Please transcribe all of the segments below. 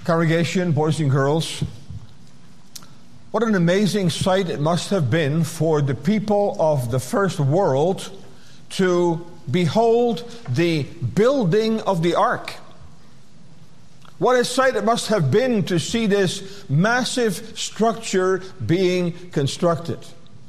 Congregation, boys and girls, what an amazing sight it must have been for the people of the first world to behold the building of the ark. What a sight it must have been to see this massive structure being constructed.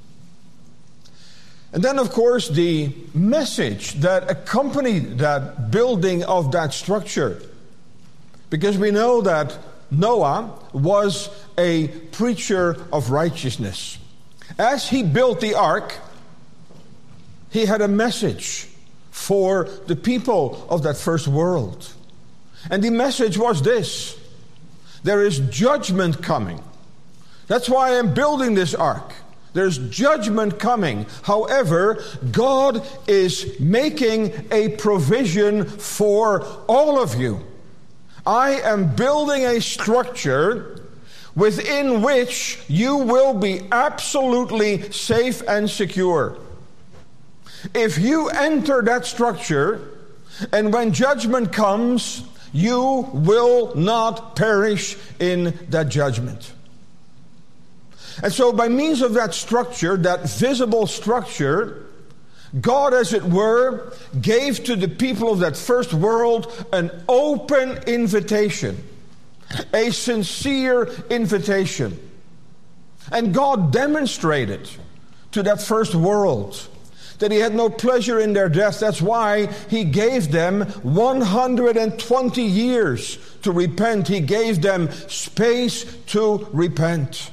And then, of course, the message that accompanied that building of that structure. Because we know that Noah was a preacher of righteousness. As he built the ark, he had a message for the people of that first world. And the message was this: there is judgment coming. That's why I'm building this ark. There's judgment coming. However, God is making a provision for all of you. I am building a structure within which you will be absolutely safe and secure. If you enter that structure, and when judgment comes, you will not perish in that judgment. And so by means of that structure, that visible structure, God, as it were, gave to the people of that first world an open invitation, a sincere invitation. And God demonstrated to that first world that He had no pleasure in their death. That's why He gave them 120 years to repent. He gave them space to repent.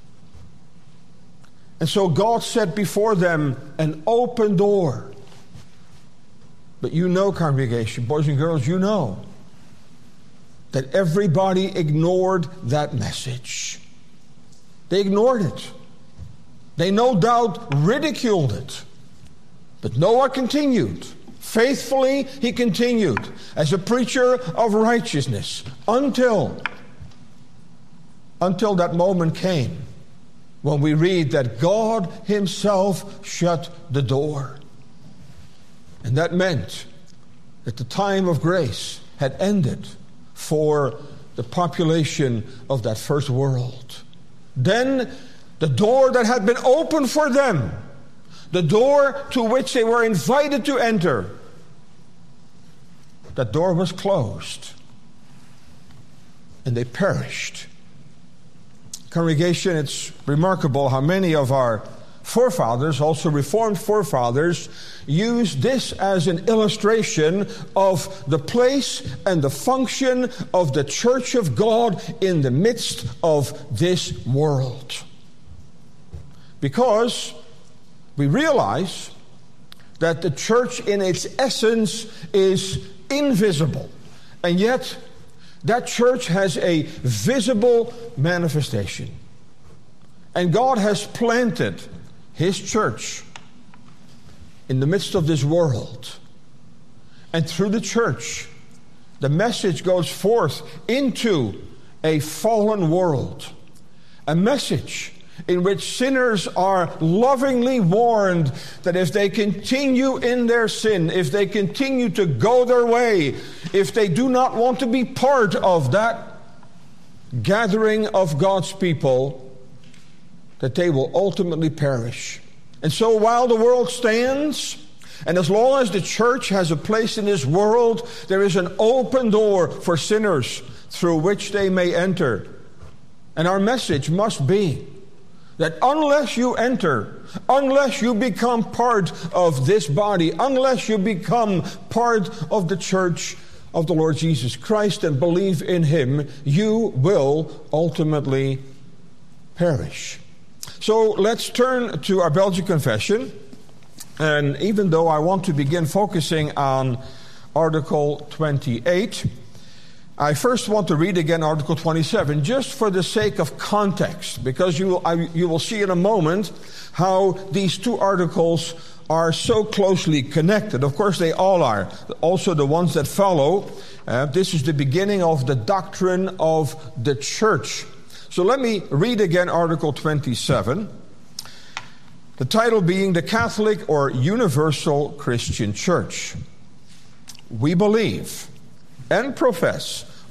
And so God set before them an open door. But you know, congregation, boys and girls, you know that everybody ignored that message. They ignored it. They no doubt ridiculed it. But Noah continued. Faithfully, he continued as a preacher of righteousness until that moment came when we read that God Himself shut the door. And that meant that the time of grace had ended for the population of that first world. Then the door that had been opened for them, the door to which they were invited to enter, that door was closed, and they perished. Congregation, it's remarkable how many of our forefathers, also Reformed forefathers, used this as an illustration of the place and the function of the Church of God in the midst of this world. Because we realize that the church in its essence is invisible, and yet that church has a visible manifestation. And God has planted His church in the midst of this world. And through the church, the message goes forth into a fallen world. A message in which sinners are lovingly warned that if they continue in their sin, if they continue to go their way, if they do not want to be part of that gathering of God's people, that they will ultimately perish. And so while the world stands, and as long as the church has a place in this world, there is an open door for sinners through which they may enter. And our message must be that unless you enter, unless you become part of this body, unless you become part of the church of the Lord Jesus Christ and believe in Him, you will ultimately perish. So let's turn to our Belgian Confession. And even though I want to begin focusing on Article 28, I first want to read again Article 27, just for the sake of context, because you will see in a moment how these two articles are so closely connected. Of course, they all are. Also, the ones that follow. This is the beginning of the doctrine of the church. So let me read again Article 27. The title being the Catholic or Universal Christian Church. We believe and profess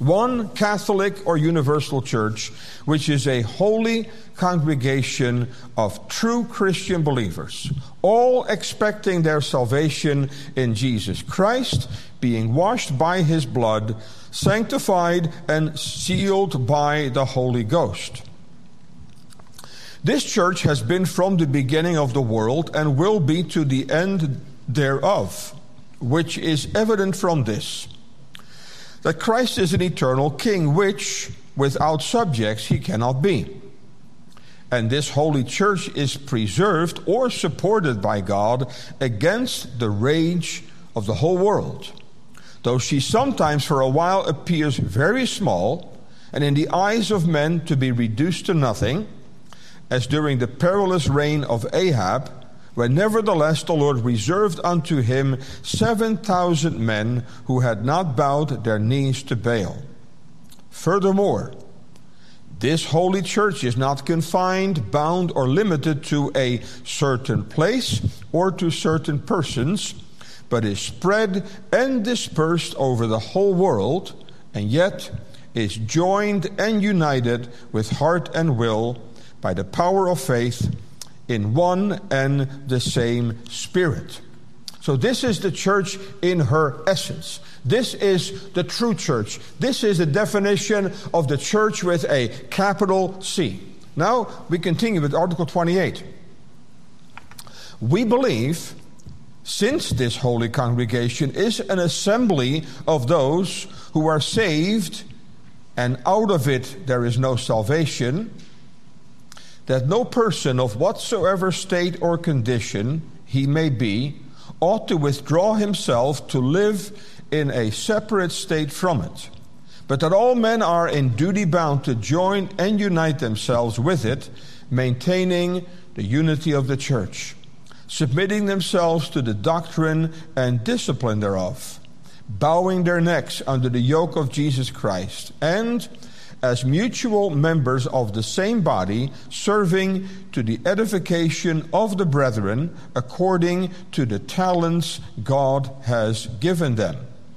one Catholic or universal church, which is a holy congregation of true Christian believers, all expecting their salvation in Jesus Christ, being washed by his blood, sanctified and sealed by the Holy Ghost. This church has been from the beginning of the world and will be to the end thereof, which is evident from this, that Christ is an eternal king, which without subjects he cannot be. And this holy church is preserved or supported by God against the rage of the whole world, though she sometimes for a while appears very small, and in the eyes of men to be reduced to nothing, as during the perilous reign of Ahab, when nevertheless the Lord reserved unto him 7,000 men who had not bowed their knees to Baal. Furthermore, this holy church is not confined, bound, or limited to a certain place or to certain persons, but is spread and dispersed over the whole world, and yet is joined and united with heart and will by the power of faith in one and the same Spirit. So this is the church in her essence. This is the true church. This is the definition of the church with a capital C. Now we continue with Article 28. We believe, since this holy congregation is an assembly of those who are saved, and out of it there is no salvation, that no person of whatsoever state or condition he may be ought to withdraw himself to live in a separate state from it, but that all men are in duty bound to join and unite themselves with it, maintaining the unity of the church, submitting themselves to the doctrine and discipline thereof, bowing their necks under the yoke of Jesus Christ, and as mutual members of the same body, serving to the edification of the brethren according to the talents God has given them.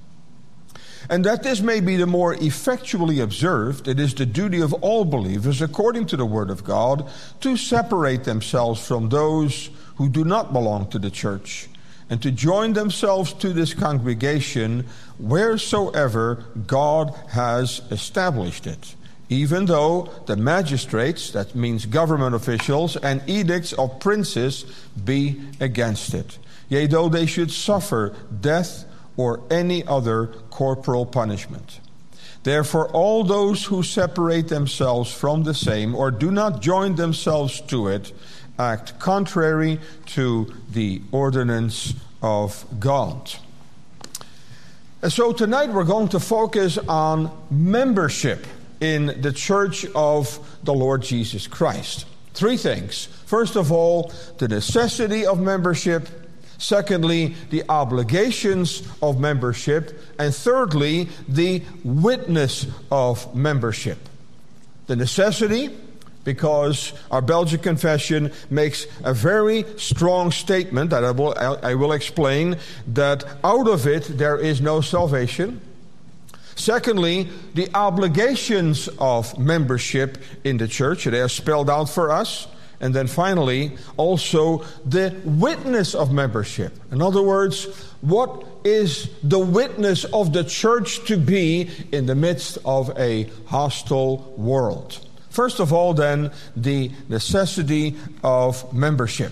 And that this may be the more effectually observed, it is the duty of all believers, according to the word of God, to separate themselves from those who do not belong to the church, and to join themselves to this congregation wheresoever God has established it, even though the magistrates, that means government officials, and edicts of princes be against it, yea, though they should suffer death or any other corporal punishment. Therefore all those who separate themselves from the same, or do not join themselves to it, act contrary to the ordinance of God. And so tonight we're going to focus on membership in the church of the Lord Jesus Christ. Three things. First of all, the necessity of membership. Secondly, the obligations of membership. And thirdly, the witness of membership. The necessity, because our Belgian Confession makes a very strong statement that I will explain, that out of it there is no salvation. Secondly, the obligations of membership in the church, they are spelled out for us. And then finally, also the witness of membership. In other words, what is the witness of the church to be in the midst of a hostile world? First of all, then, the necessity of membership.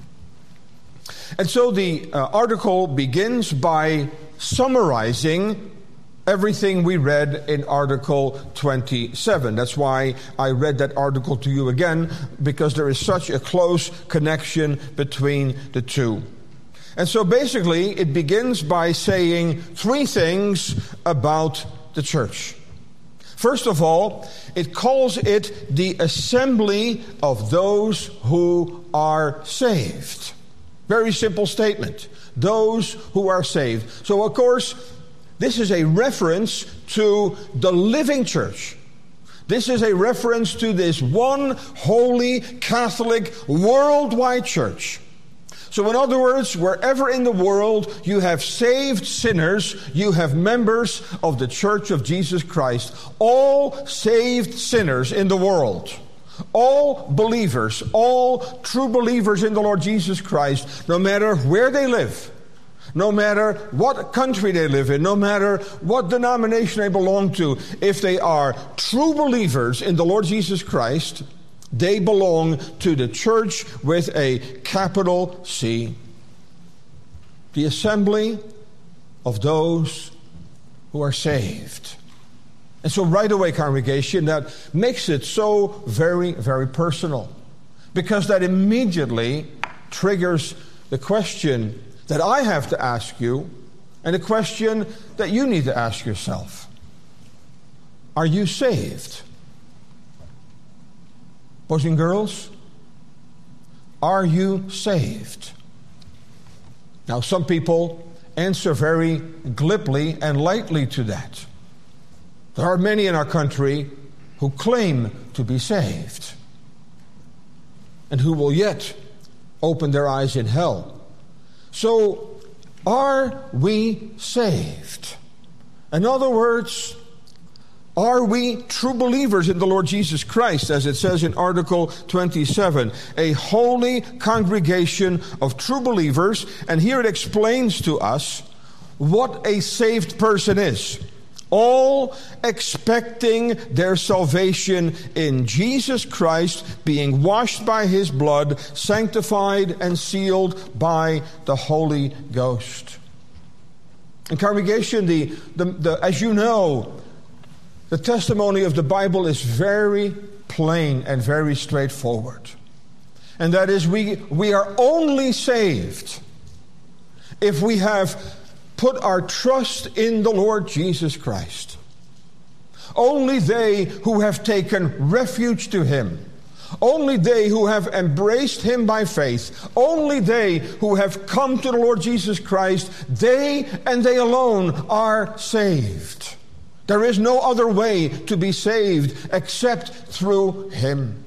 And so the article begins by summarizing everything we read in Article 27. That's why I read that article to you again, because there is such a close connection between the two. And so basically, it begins by saying three things about the church. First of all, it calls it the assembly of those who are saved. Very simple statement. Those who are saved. So, of course, this is a reference to the living church. This is a reference to this one holy, Catholic, worldwide church. So in other words, wherever in the world you have saved sinners, you have members of the Church of Jesus Christ. All saved sinners in the world, all believers, all true believers in the Lord Jesus Christ, no matter where they live, no matter what country they live in, no matter what denomination they belong to, if they are true believers in the Lord Jesus Christ, they belong to the church with a capital C. The assembly of those who are saved. And so right away, congregation, that makes it so very, very personal. Because that immediately triggers the question that I have to ask you, and a question that you need to ask yourself. Are you saved? Boys and girls, are you saved? Now, some people answer very glibly and lightly to that. There are many in our country who claim to be saved and who will yet open their eyes in hell. So, are we saved? In other words, are we true believers in the Lord Jesus Christ, as it says in Article 27, a holy congregation of true believers? And here it explains to us what a saved person is. All expecting their salvation in Jesus Christ, being washed by His blood, sanctified and sealed by the Holy Ghost. And congregation, as you know, the testimony of the Bible is very plain and very straightforward. And that is, we are only saved if we have put our trust in the Lord Jesus Christ. Only they who have taken refuge to Him, only they who have embraced Him by faith, only they who have come to the Lord Jesus Christ, they and they alone are saved. There is no other way to be saved except through Him.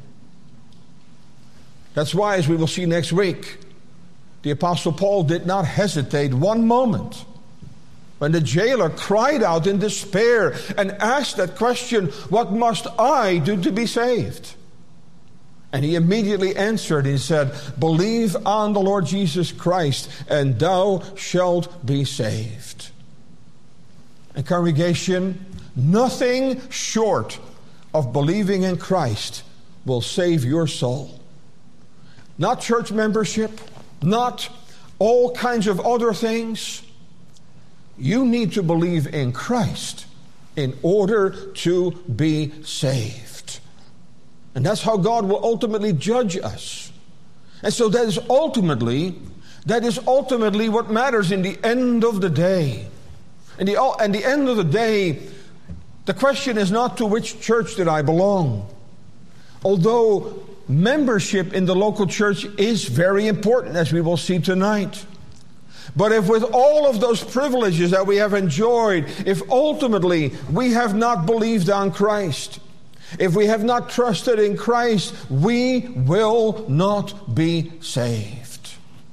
That's why, as we will see next week, the Apostle Paul did not hesitate one moment when the jailer cried out in despair and asked that question, "What must I do to be saved?" And he immediately answered, he said, "Believe on the Lord Jesus Christ, and thou shalt be saved." And congregation, nothing short of believing in Christ will save your soul. Not church membership, not all kinds of other things. You need to believe in Christ in order to be saved. And that's how God will ultimately judge us. And so that is ultimately what matters in the end of the day. In the end of the day, the question is not to which church did I belong. Although membership in the local church is very important, as we will see tonight. But if with all of those privileges that we have enjoyed, if ultimately we have not believed on Christ, if we have not trusted in Christ, we will not be saved.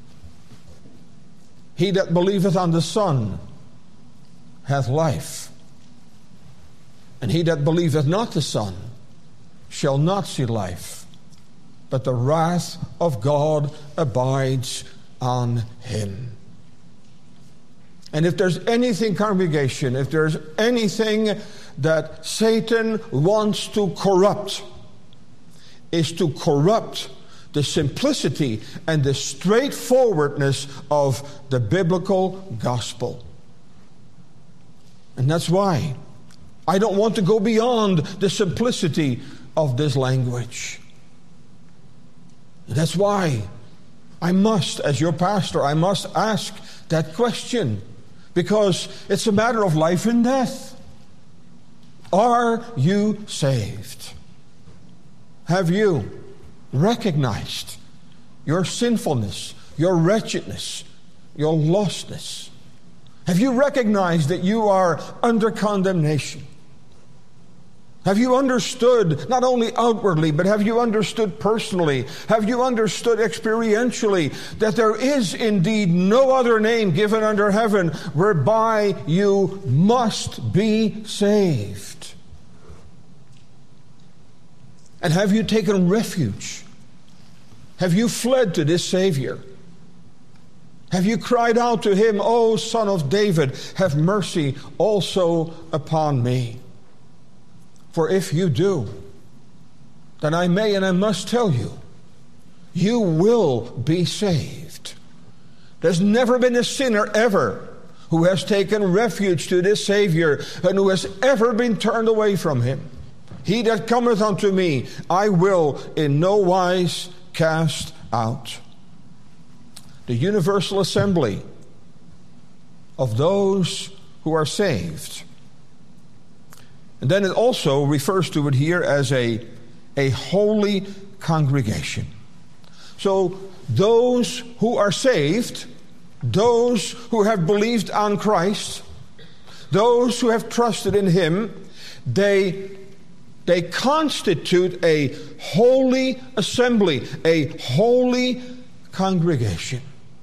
He that believeth on the Son hath life, and he that believeth not the Son shall not see life, but the wrath of God abides on him. And if there's anything, congregation, if there's anything that Satan wants to corrupt, is to corrupt the simplicity and the straightforwardness of the biblical gospel. And that's why I don't want to go beyond the simplicity of this language. And that's why I must, as your pastor, I must ask that question. Because it's a matter of life and death. Are you saved? Have you recognized your sinfulness, your wretchedness, your lostness? Have you recognized that you are under condemnation? Have you understood, not only outwardly, but have you understood personally? Have you understood experientially that there is indeed no other name given under heaven whereby you must be saved? And have you taken refuge? Have you fled to this Savior? Have you cried out to him, O Son of David, have mercy also upon me? For if you do, then I may and I must tell you, you will be saved. There's never been a sinner ever who has taken refuge to this Savior and who has ever been turned away from him. He that cometh unto me, I will in no wise cast out. The universal assembly of those who are saved. And then it also refers to it here as a holy congregation. So those who are saved, those who have believed on Christ, those who have trusted in him, they constitute a holy assembly, a holy congregation.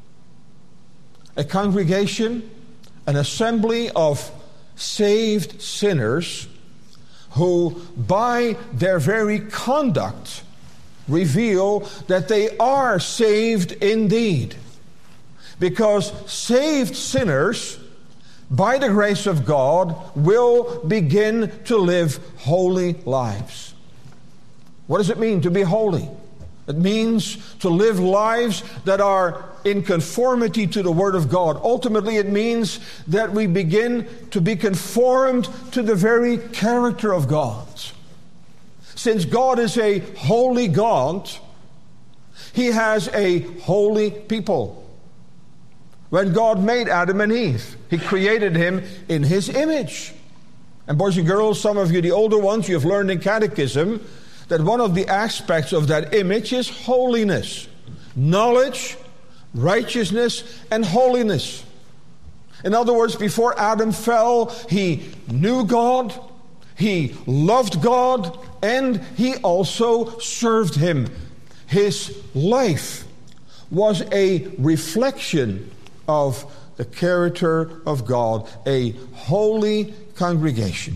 A congregation, an assembly of saved sinners who by their very conduct reveal that they are saved indeed. Because saved sinners, by the grace of God, will begin to live holy lives. What does it mean to be holy? It means to live lives that are in conformity to the Word of God. Ultimately, it means that we begin to be conformed to the very character of God. Since God is a holy God, he has a holy people. When God made Adam and Eve, he created him in his image. And boys and girls, some of you, the older ones, you have learned in catechism that one of the aspects of that image is holiness. Knowledge, righteousness, and holiness. In other words, before Adam fell, he knew God, he loved God, and he also served him. His life was a reflection of the character of God, a holy congregation.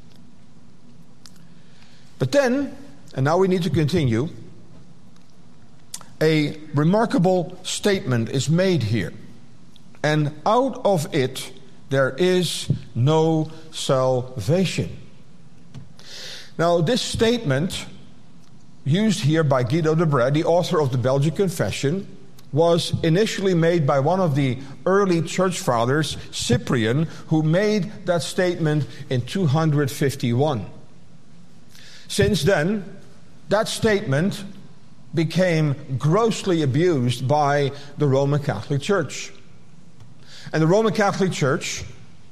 But then, and now we need to continue, a remarkable statement is made here. And out of it, there is no salvation. Now, this statement, used here by Guido de Brès, the author of the Belgic Confession, was initially made by one of the early church fathers, Cyprian, who made that statement in 251. Since then, that statement became grossly abused by the Roman Catholic Church. And the Roman Catholic Church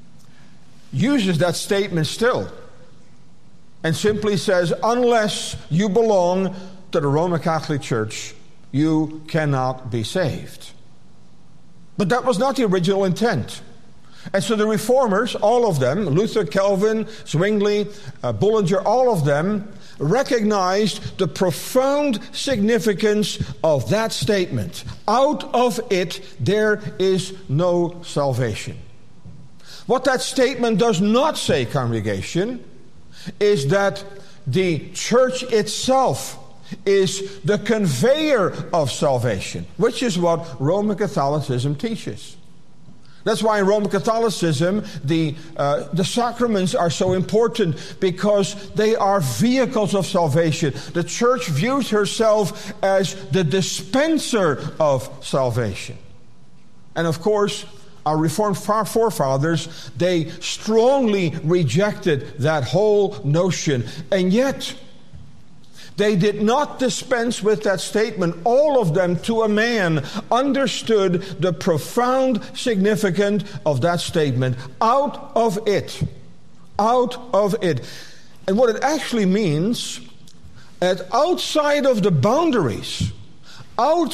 uses that statement still and simply says, unless you belong to the Roman Catholic Church, you cannot be saved. But that was not the original intent. And so the Reformers, all of them, Luther, Calvin, Zwingli, Bullinger, all of them, recognized the profound significance of that statement. Out of it, there is no salvation. What that statement does not say, congregation, is that the church itself is the conveyor of salvation, which is what Roman Catholicism teaches. That's why in Roman Catholicism, the sacraments are so important, because they are vehicles of salvation. The church views herself as the dispenser of salvation. And of course, our Reformed forefathers, they strongly rejected that whole notion. And yet, they did not dispense with that statement. All of them, to a man, understood the profound significance of that statement. Out of it. Out of it. And what it actually means, that outside of the boundaries of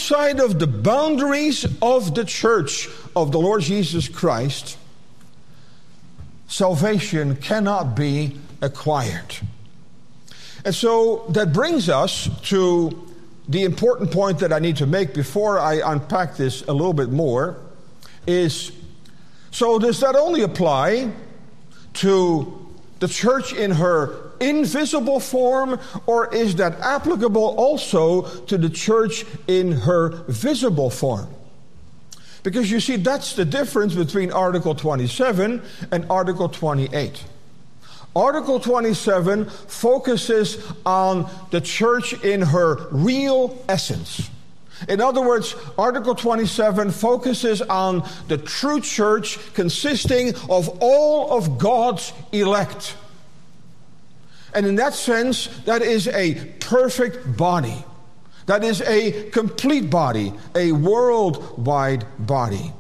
the church of the Lord Jesus Christ, salvation cannot be acquired. And so that brings us to the important point that I need to make before I unpack this a little bit more is, so does that only apply to the church in her invisible form, or is that applicable also to the church in her visible form? Because you see, that's the difference between Article 27 and Article 28. Article 27 focuses on the church in her real essence. In other words, Article 27 focuses on the true church consisting of all of God's elect. And in that sense, that is a perfect body. That is a complete body, a worldwide body.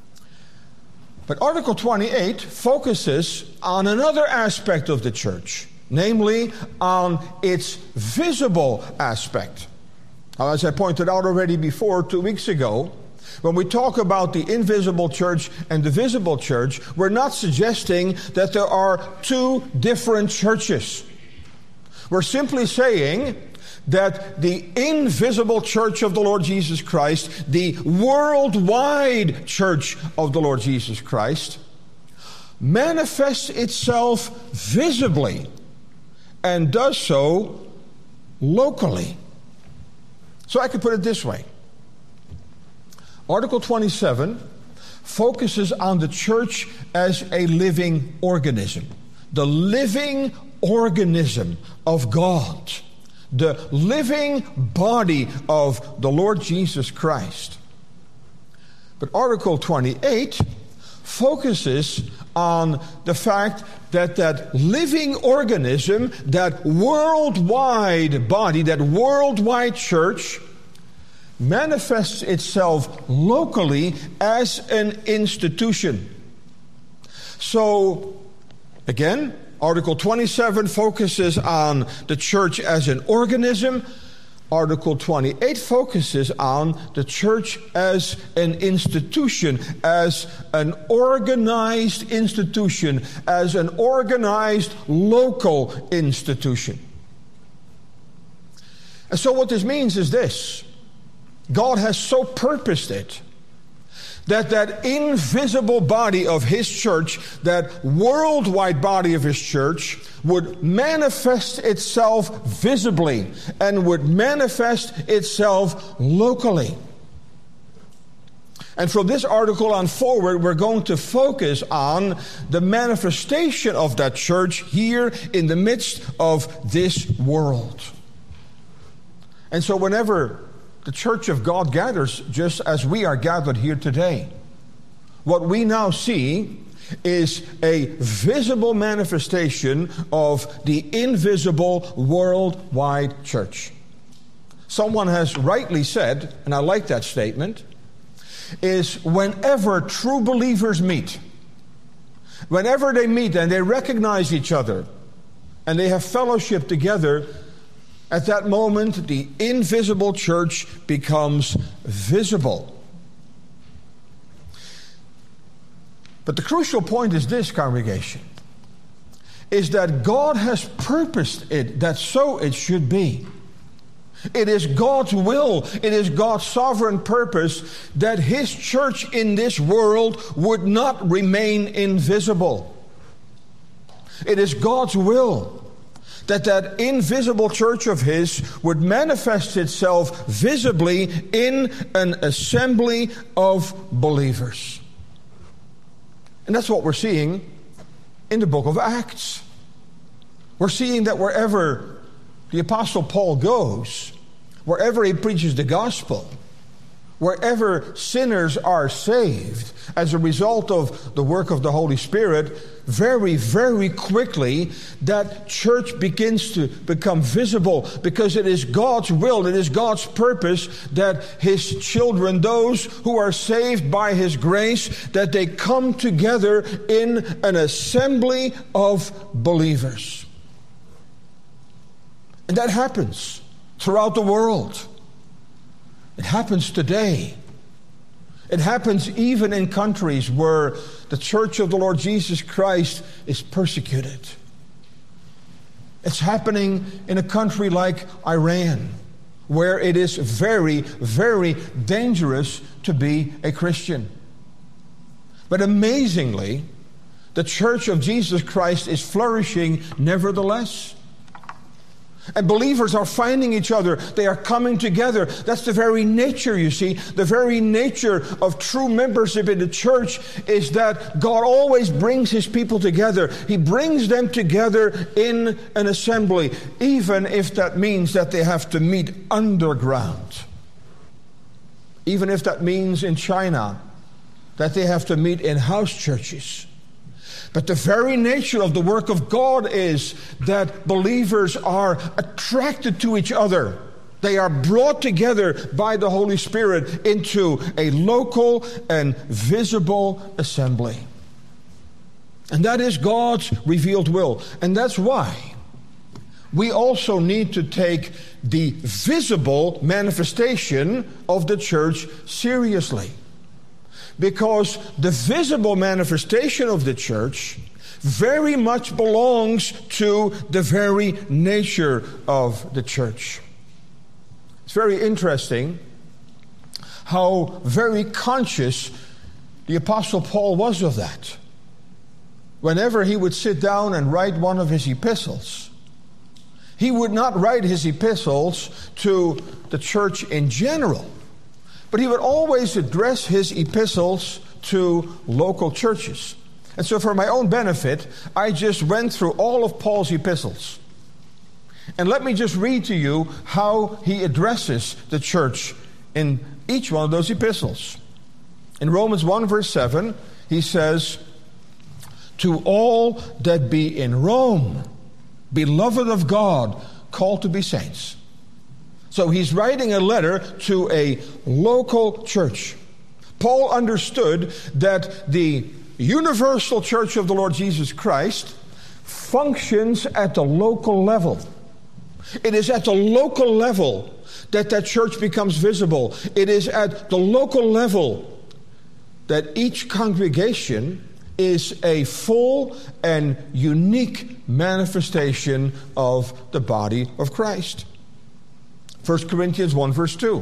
But Article 28 focuses on another aspect of the church, namely on its visible aspect. Now, as I pointed out already before 2 weeks ago, when we talk about the invisible church and the visible church, we're not suggesting that there are two different churches. We're simply saying that the invisible church of the Lord Jesus Christ, the worldwide church of the Lord Jesus Christ, manifests itself visibly and does so locally. So I could put it this way. Article 27 focuses on the church as a living organism. The living organism of God. The living body of the Lord Jesus Christ. But Article 28 focuses on the fact that that living organism, that worldwide body, that worldwide church, manifests itself locally as an institution. So, again, Article 27 focuses on the church as an organism. Article 28 focuses on the church as an institution, as an organized institution, as an organized local institution. And so what this means is this. God has so purposed it that that invisible body of His church, that worldwide body of His church, would manifest itself visibly and would manifest itself locally. And from this article on forward, we're going to focus on the manifestation of that church here in the midst of this world. And so whenever the church of God gathers, just as we are gathered here today, what we now see is a visible manifestation of the invisible worldwide church. Someone has rightly said, and I like that statement, is whenever true believers meet, whenever they meet and they recognize each other and they have fellowship together, at that moment, the invisible church becomes visible. But the crucial point is this, congregation, is that God has purposed it that so it should be. It is God's will, it is God's sovereign purpose that His church in this world would not remain invisible. It is God's will that that invisible church of His would manifest itself visibly in an assembly of believers. And that's what we're seeing in the book of Acts. We're seeing that wherever the Apostle Paul goes, wherever he preaches the gospel, wherever sinners are saved as a result of the work of the Holy Spirit, very, very quickly that church begins to become visible, because it is God's will, it is God's purpose that His children, those who are saved by His grace, that they come together in an assembly of believers. And that happens throughout the world. It happens today. It happens even in countries where the church of the Lord Jesus Christ is persecuted. It's happening in a country like Iran, where it is very, very dangerous to be a Christian. But amazingly, the Church of Jesus Christ is flourishing nevertheless. And believers are finding each other. They are coming together. That's the very nature, you see. The very nature of true membership in the church is that God always brings His people together. He brings them together in an assembly, even if that means that they have to meet underground. Even if that means in China that they have to meet in house churches. But the very nature of the work of God is that believers are attracted to each other. They are brought together by the Holy Spirit into a local and visible assembly. And that is God's revealed will. And that's why we also need to take the visible manifestation of the church seriously. Because the visible manifestation of the church very much belongs to the very nature of the church. It's very interesting how very conscious the Apostle Paul was of that. Whenever he would sit down and write one of his epistles, he would not write his epistles to the church in general, but he would always address his epistles to local churches. And so for my own benefit, I just went through all of Paul's epistles. And let me just read to you how he addresses the church in each one of those epistles. In Romans 1 verse 7, he says, "To all that be in Rome, beloved of God, called to be saints." So he's writing a letter to a local church. Paul understood that the universal church of the Lord Jesus Christ functions at the local level. It is at the local level that that church becomes visible. It is at the local level that each congregation is a full and unique manifestation of the body of Christ. 1 Corinthians 1 verse 2.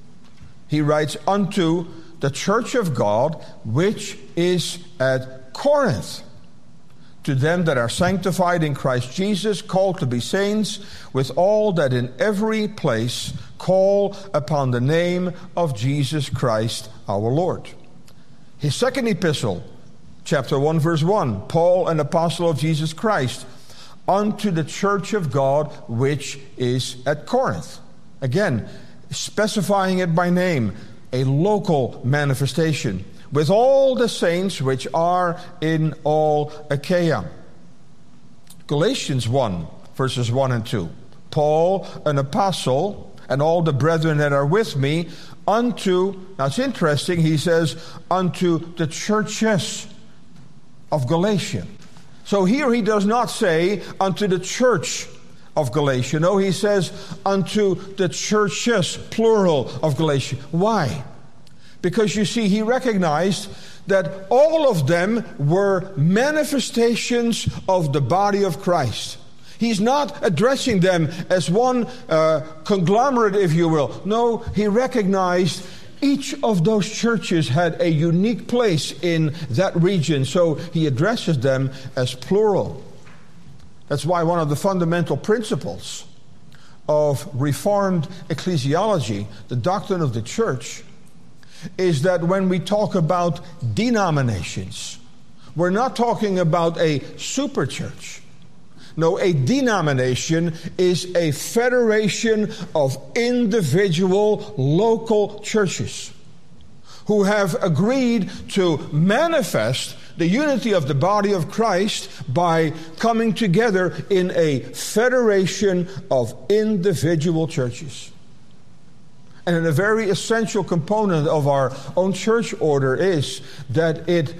He writes, "Unto the church of God, which is at Corinth, to them that are sanctified in Christ Jesus, called to be saints, with all that in every place call upon the name of Jesus Christ our Lord." His second epistle, chapter 1 verse 1, Paul, an apostle of Jesus Christ, unto the church of God which is at Corinth. Again, specifying it by name, a local manifestation, with all the saints which are in all Achaia. Galatians 1, verses 1 and 2. Paul, an apostle, and all the brethren that are with me, unto, now it's interesting, he says, unto the churches of Galatia. So here he does not say, unto the church of Galatia. No, he says, unto the churches, plural, of Galatia. Why? Because you see, he recognized that all of them were manifestations of the body of Christ. He's not addressing them as one conglomerate, if you will. No, he recognized each of those churches had a unique place in that region, so he addresses them as plural. That's why one of the fundamental principles of Reformed ecclesiology, the doctrine of the church, is that when we talk about denominations, we're not talking about a super church. No, a denomination is a federation of individual local churches who have agreed to manifest the unity of the body of Christ by coming together in a federation of individual churches. And a very essential component of our own church order is that it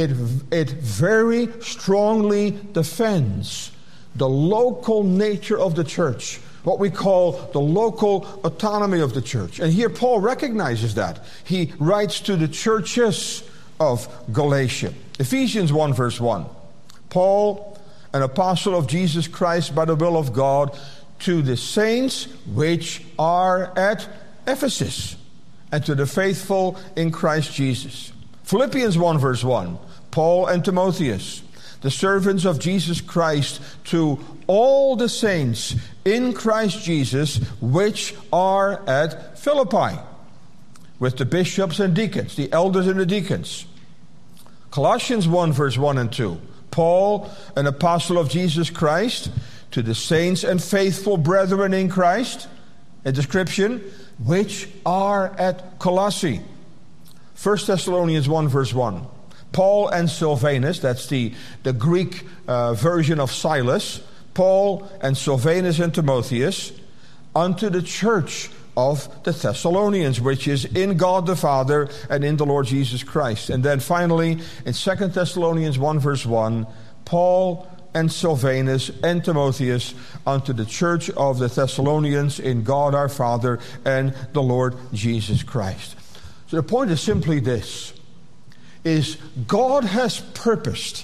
very strongly defends the local nature of the church, what we call the local autonomy of the church. And here Paul recognizes that. He writes to the churches of Galatia. Ephesians 1 verse 1. Paul, an apostle of Jesus Christ by the will of God, to the saints which are at Ephesus, and to the faithful in Christ Jesus. Philippians 1 verse 1, Paul and Timotheus, the servants of Jesus Christ, to all the saints in Christ Jesus which are at Philippi, with the bishops and deacons, the elders and the deacons. Colossians 1 verse 1 and 2, Paul, an apostle of Jesus Christ, to the saints and faithful brethren in Christ, a description, which are at Colossae. 1 Thessalonians 1 verse 1, Paul and Silvanus, that's the Greek version of Silas, Paul and Silvanus and Timotheus, unto the church of the Thessalonians, which is in God the Father and in the Lord Jesus Christ. And then finally, in 2 Thessalonians 1 verse 1, Paul and Silvanus and Timotheus unto the church of the Thessalonians in God our Father and the Lord Jesus Christ. So the point is simply this, is God has purposed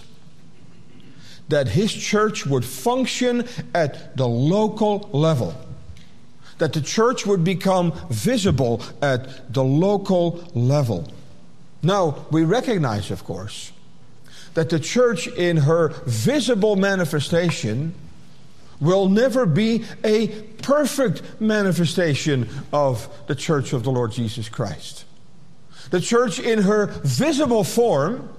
that His church would function at the local level, that the church would become visible at the local level. Now, we recognize, of course, that the church in her visible manifestation will never be a perfect manifestation of the church of the Lord Jesus Christ. The church in her visible form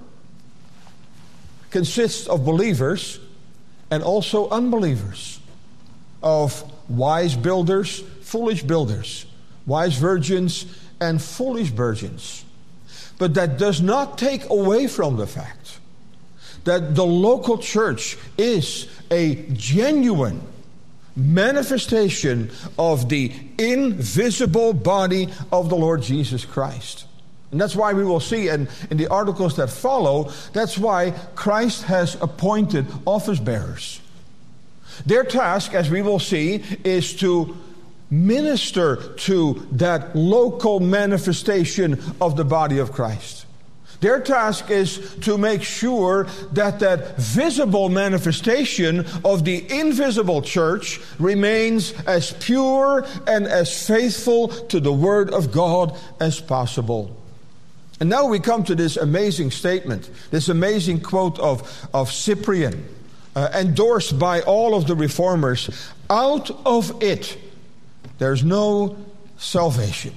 consists of believers and also unbelievers, of wise builders, foolish builders, wise virgins and foolish virgins. But that does not take away from the fact that the local church is a genuine manifestation of the invisible body of the Lord Jesus Christ. And that's why we will see in the articles that follow, that's why Christ has appointed office bearers. Their task, as we will see, is to minister to that local manifestation of the body of Christ. Their task is to make sure that that visible manifestation of the invisible church remains as pure and as faithful to the Word of God as possible. And now we come to this amazing statement, this amazing quote of Cyprian, endorsed by all of the reformers. Out of it, there's no salvation.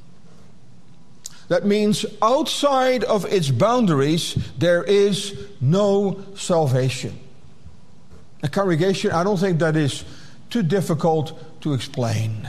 That means outside of its boundaries, there is no salvation. A congregation, I don't think that is too difficult to explain.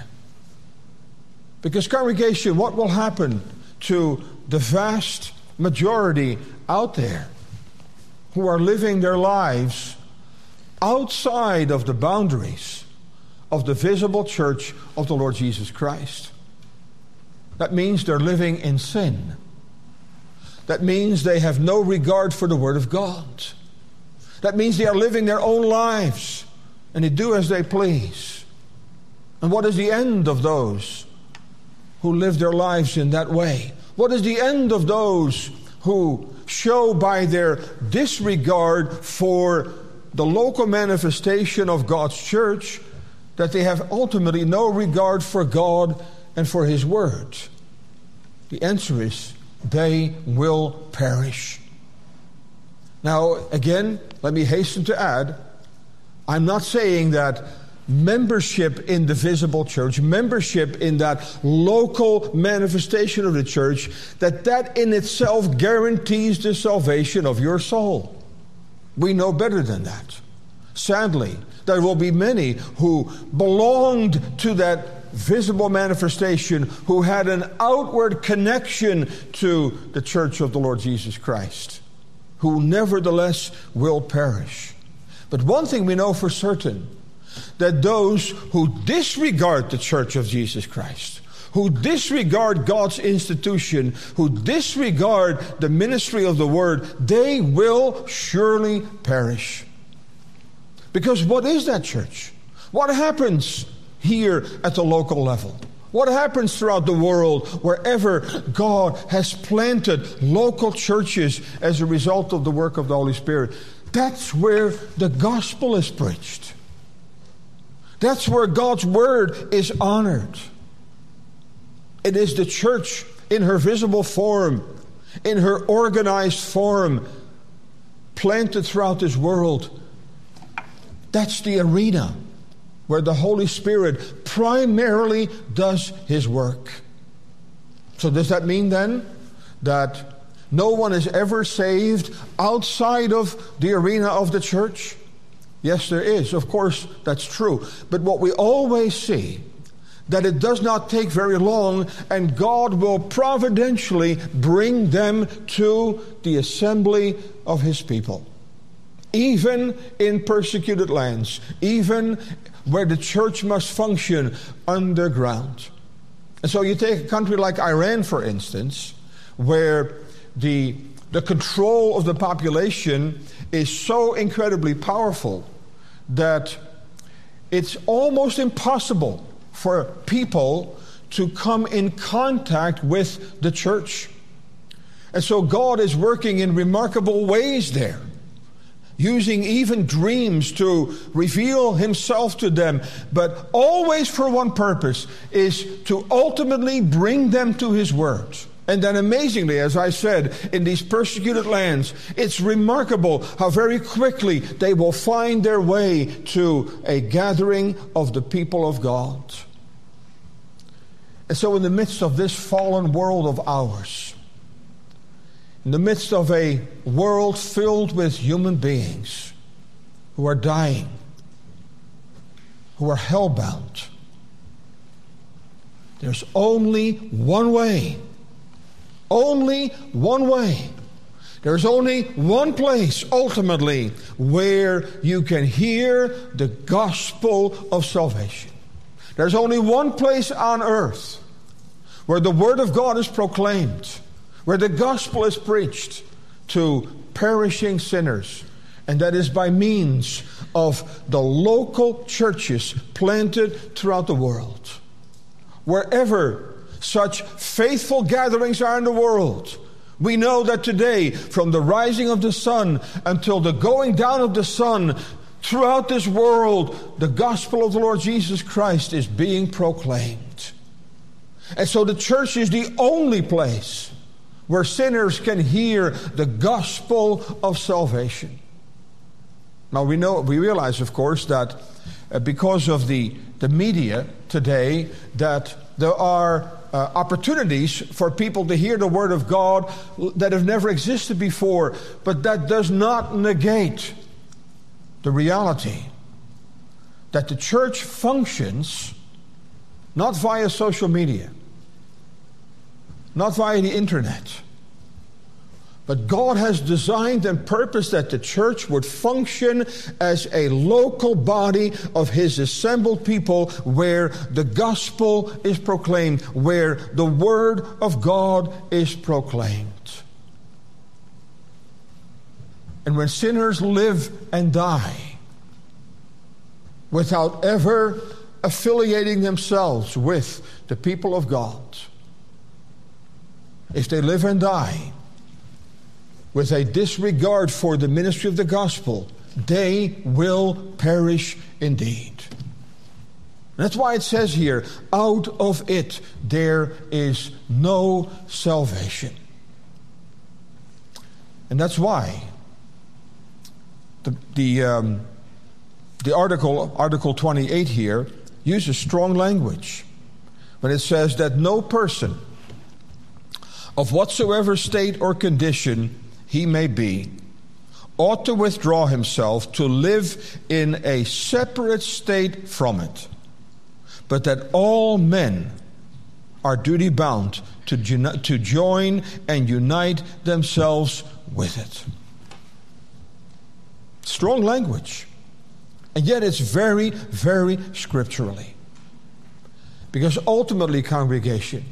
Because congregation, what will happen to the vast majority out there who are living their lives outside of the boundaries of the visible church of the Lord Jesus Christ? That means they're living in sin. That means they have no regard for the Word of God. That means they are living their own lives and they do as they please. And what is the end of those who live their lives in that way? What is the end of those who show by their disregard for the local manifestation of God's church that they have ultimately no regard for God and for His Word? The answer is they will perish. Now, again, let me hasten to add, I'm not saying that membership in the visible church, membership in that local manifestation of the church, that in itself guarantees the salvation of your soul. We know better than that. Sadly, there will be many who belonged to that visible manifestation, who had an outward connection to the church of the Lord Jesus Christ, who nevertheless will perish. But one thing we know for certain, that those who disregard the church of Jesus Christ, who disregard God's institution, who disregard the ministry of the Word, they will surely perish. Because what is that church? What happens here at the local level? What happens throughout the world wherever God has planted local churches as a result of the work of the Holy Spirit? That's where the gospel is preached. That's where God's word is honored. It is the church in her visible form, in her organized form, planted throughout this world. That's the arena where the Holy Spirit primarily does his work. So does that mean then that no one is ever saved outside of the arena of the church? Yes, there is. Of course, that's true. But what we always see, that it does not take very long, and God will providentially bring them to the assembly of his people. Even in persecuted lands, even where the church must function underground. And so you take a country like Iran, for instance, where the control of the population is so incredibly powerful that it's almost impossible for people to come in contact with the church. And so God is working in remarkable ways there, using even dreams to reveal himself to them, but always for one purpose, is to ultimately bring them to his word. And then amazingly, as I said, in these persecuted lands, it's remarkable how very quickly they will find their way to a gathering of the people of God. And so in the midst of this fallen world of ours, in the midst of a world filled with human beings who are dying, who are hellbound, there's only one way. Only one way. There's only one place, ultimately, where you can hear the gospel of salvation. There's only one place on earth where the word of God is proclaimed, where the gospel is preached to perishing sinners. And that is by means of the local churches planted throughout the world. Wherever such faithful gatherings are in the world, we know that today, from the rising of the sun until the going down of the sun, throughout this world, the gospel of the Lord Jesus Christ is being proclaimed. And so the church is the only place where sinners can hear the gospel of salvation. Now we realize, of course, that because of the media today, that there are opportunities for people to hear the word of God that have never existed before. But that does not negate the reality that the church functions not via social media, not via the internet, but God has designed and purposed that the church would function as a local body of his assembled people, where the gospel is proclaimed, where the word of God is proclaimed. And when sinners live and die without ever affiliating themselves with the people of God, if they live and die with a disregard for the ministry of the gospel, they will perish indeed. That's why it says here, out of it there is no salvation. And that's why the Article 28 here uses strong language when it says that no person of whatsoever state or condition he may be, ought to withdraw himself to live in a separate state from it, but that all men are duty bound to join and unite themselves with it. Strong language. And yet it's very, very scripturally. Because ultimately, congregation,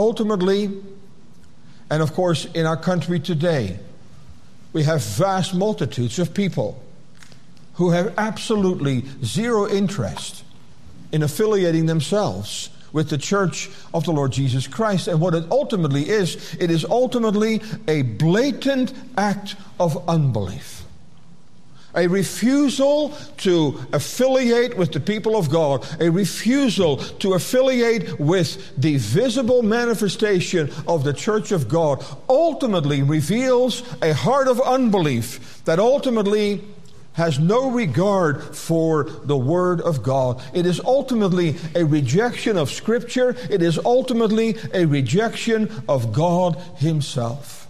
and of course in our country today, we have vast multitudes of people who have absolutely zero interest in affiliating themselves with the church of the Lord Jesus Christ. And what it ultimately is, it is ultimately a blatant act of unbelief. A refusal to affiliate with the people of God, a refusal to affiliate with the visible manifestation of the church of God, ultimately reveals a heart of unbelief that ultimately has no regard for the Word of God. It is ultimately a rejection of Scripture. It is ultimately a rejection of God Himself.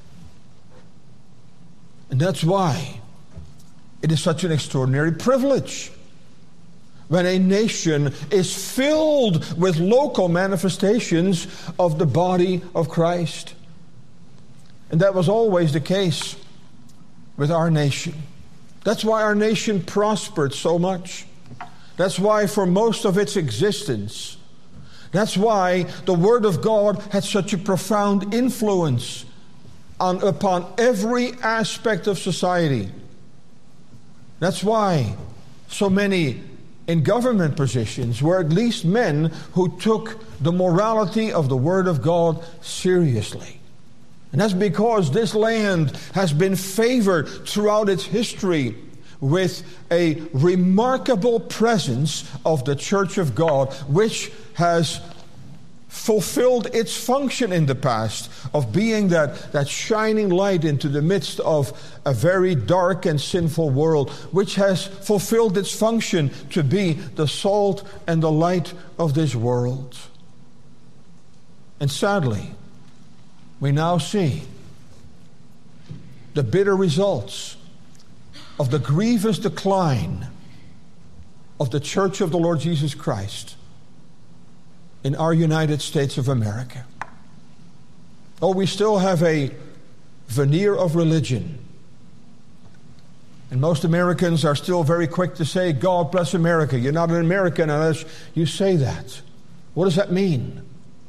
And that's why it is such an extraordinary privilege when a nation is filled with local manifestations of the body of Christ. And that was always the case with our nation. That's why our nation prospered so much. That's why for most of its existence, that's why the Word of God had such a profound influence upon every aspect of society. That's why so many in government positions were at least men who took the morality of the Word of God seriously. And that's because this land has been favored throughout its history with a remarkable presence of the Church of God, which has fulfilled its function in the past of being that shining light into the midst of a very dark and sinful world, which has fulfilled its function to be the salt and the light of this world. And sadly, we now see the bitter results of the grievous decline of the Church of the Lord Jesus Christ in our United States of America. Oh, we still have a veneer of religion. And most Americans are still very quick to say, God bless America. You're not an American unless you say that. What does that mean?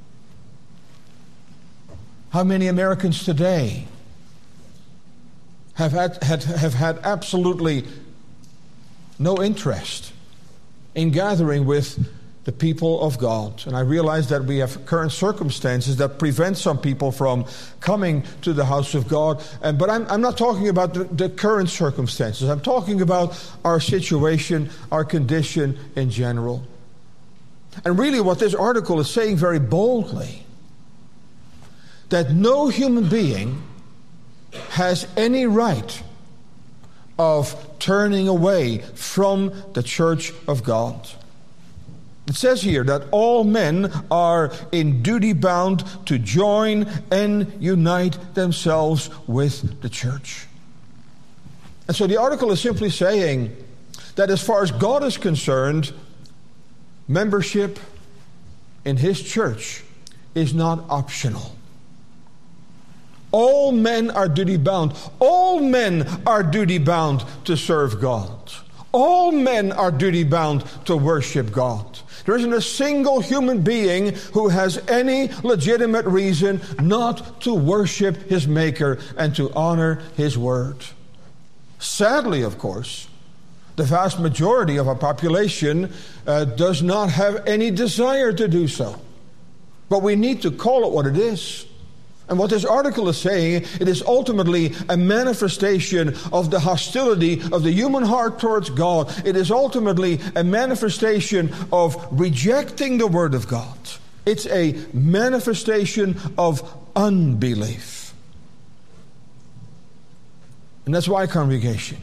How many Americans today have had absolutely no interest in gathering with the people of God? And I realize that we have current circumstances that prevent some people from coming to the house of God. But I'm not talking about the current circumstances. I'm talking about our situation, our condition in general. And really what this article is saying very boldly, that no human being has any right of turning away from the church of God. It says here that all men are in duty bound to join and unite themselves with the church. And so the article is simply saying that as far as God is concerned, membership in His church is not optional. All men are duty bound. All men are duty bound to serve God. All men are duty bound to worship God. There isn't a single human being who has any legitimate reason not to worship his Maker and to honor His Word. Sadly, of course, the vast majority of our population does not have any desire to do so. But we need to call it what it is. And what this article is saying, it is ultimately a manifestation of the hostility of the human heart towards God. It is ultimately a manifestation of rejecting the Word of God. It's a manifestation of unbelief. And that's why, congregation,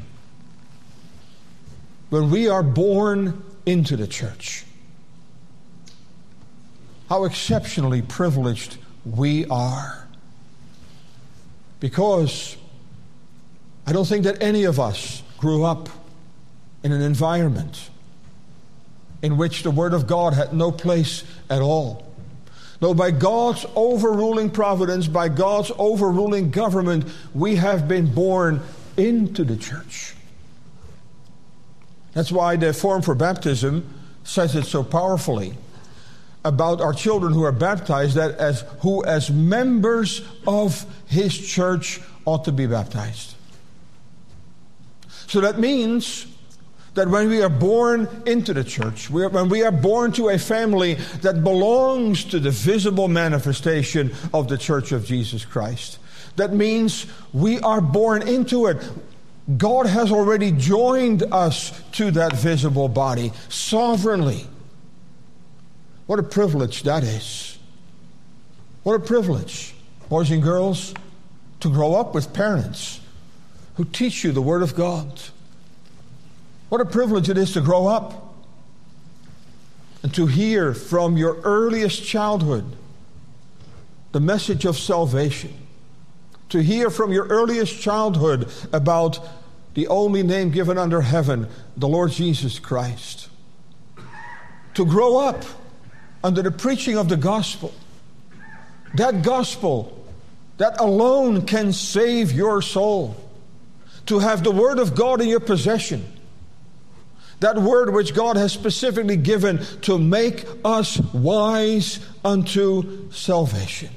when we are born into the church, how exceptionally privileged we are. Because I don't think that any of us grew up in an environment in which the Word of God had no place at all. No, by God's overruling providence, by God's overruling government, we have been born into the church. That's why the form for baptism says it so powerfully about our children who are baptized, that as members of His church ought to be baptized. So that means that when we are born into the church, when we are born to a family that belongs to the visible manifestation of the Church of Jesus Christ, that means we are born into it God has already joined us to that visible body sovereignly. What a privilege that is. What a privilege, boys and girls, to grow up with parents who teach you the Word of God. What a privilege it is to grow up and to hear from your earliest childhood the message of salvation. To hear from your earliest childhood about the only name given under heaven, the Lord Jesus Christ. To grow up under the preaching of the gospel. That gospel that alone can save your soul. To have the Word of God in your possession. That Word which God has specifically given to make us wise unto salvation.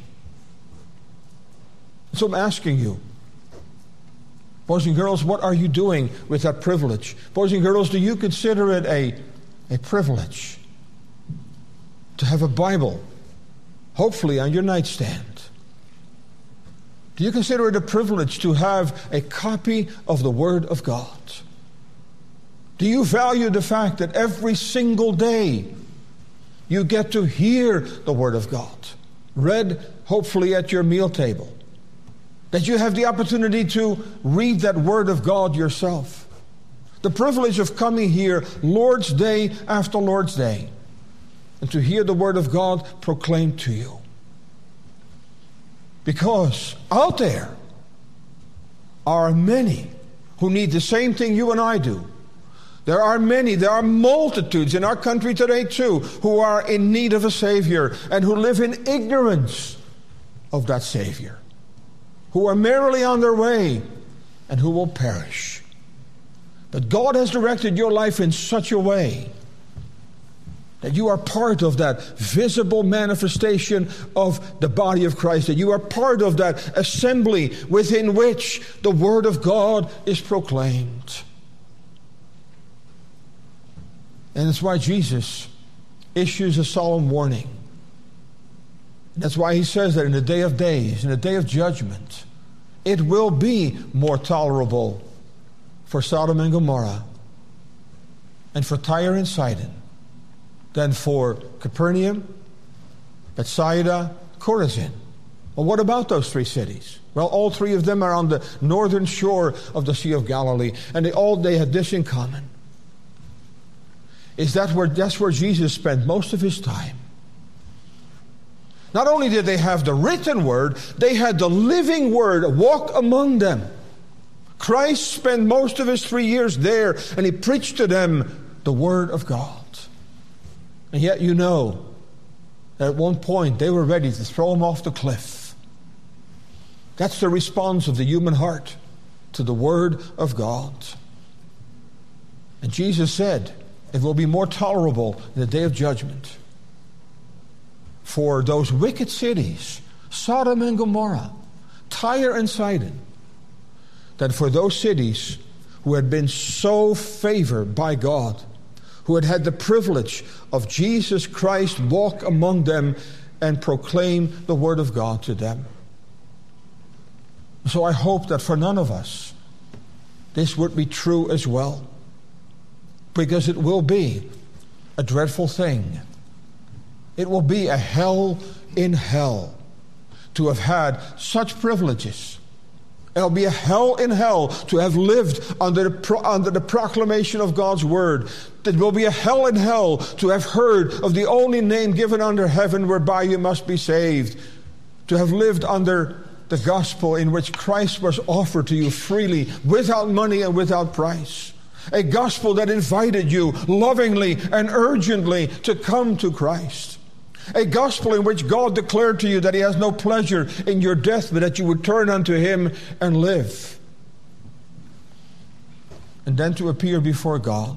So I'm asking you, boys and girls, what are you doing with that privilege? Boys and girls, do you consider it a privilege to have a Bible, hopefully on your nightstand? Do you consider it a privilege to have a copy of the Word of God? Do you value the fact that every single day you get to hear the Word of God, read hopefully at your meal table? That you have the opportunity to read that Word of God yourself. The privilege of coming here Lord's Day after Lord's Day and to hear the Word of God proclaimed to you. Because out there are many who need the same thing you and I do. There are multitudes in our country today too who are in need of a Savior and who live in ignorance of that Savior. Who are merrily on their way and who will perish. But God has directed your life in such a way that you are part of that visible manifestation of the body of Christ, that you are part of that assembly within which the Word of God is proclaimed. And that's why Jesus issues a solemn warning. That's why he says that in the day of days, in the day of judgment, it will be more tolerable for Sodom and Gomorrah and for Tyre and Sidon than for Capernaum, Bethsaida, Chorazin. Well, what about those three cities? Well, all three of them are on the northern shore of the Sea of Galilee, and they had this in common. That's where Jesus spent most of his time. Not only did they have the written Word, they had the living Word walk among them. Christ spent most of his 3 years there, and he preached to them the Word of God. And yet you know that at one point they were ready to throw him off the cliff. That's the response of the human heart to the Word of God. And Jesus said, it will be more tolerable in the day of judgment for those wicked cities, Sodom and Gomorrah, Tyre and Sidon, than for those cities who had been so favored by God, who had had the privilege of Jesus Christ walk among them and proclaim the Word of God to them. So I hope that for none of us this would be true as well, because it will be a dreadful thing. It will be a hell in hell to have had such privileges. It will be a hell in hell to have lived under the proclamation of God's Word. It will be a hell in hell to have heard of the only name given under heaven whereby you must be saved. To have lived under the gospel in which Christ was offered to you freely, without money and without price. A gospel that invited you lovingly and urgently to come to Christ. A gospel in which God declared to you that he has no pleasure in your death, but that you would turn unto him and live. And then to appear before God.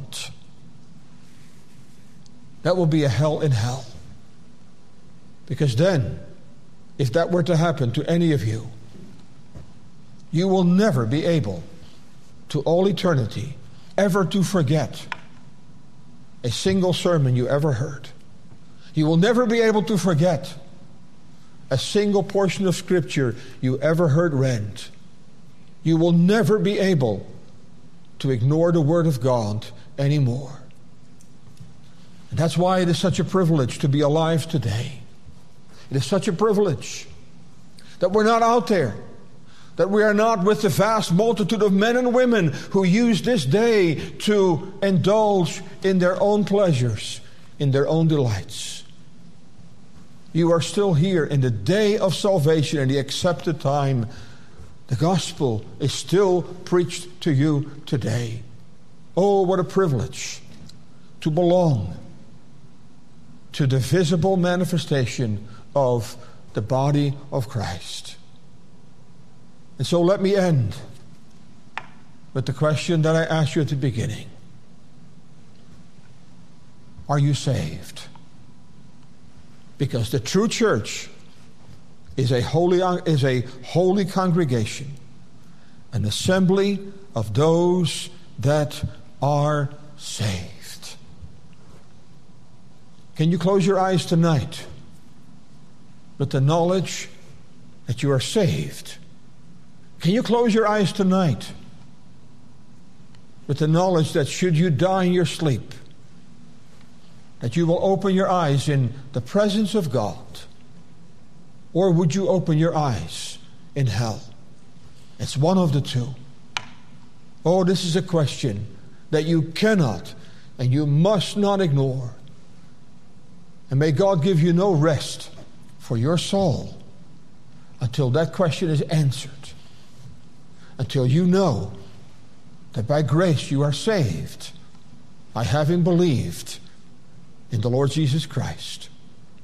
That will be a hell in hell. Because then, if that were to happen to any of you, you will never be able to all eternity ever to forget a single sermon you ever heard. You will never be able to forget a single portion of Scripture you ever heard read. You will never be able to ignore the Word of God anymore. And that's why it is such a privilege to be alive today. It is such a privilege that we're not out there, that we are not with the vast multitude of men and women who use this day to indulge in their own pleasures, in their own delights. You are still here in the day of salvation, in the accepted time. The gospel is still preached to you today. Oh, what a privilege to belong to the visible manifestation of the body of Christ. And so let me end with the question that I asked you at the beginning. Are you saved? Because the true church is a holy congregation, an assembly of those that are saved. Can you close your eyes tonight with the knowledge that you are saved? Can you close your eyes tonight with the knowledge that should you die in your sleep, that you will open your eyes in the presence of God? Or would you open your eyes in hell? It's one of the two. Oh, this is a question that you cannot and you must not ignore. And may God give you no rest for your soul until that question is answered. Until you know that by grace you are saved by having believed in the Lord Jesus Christ.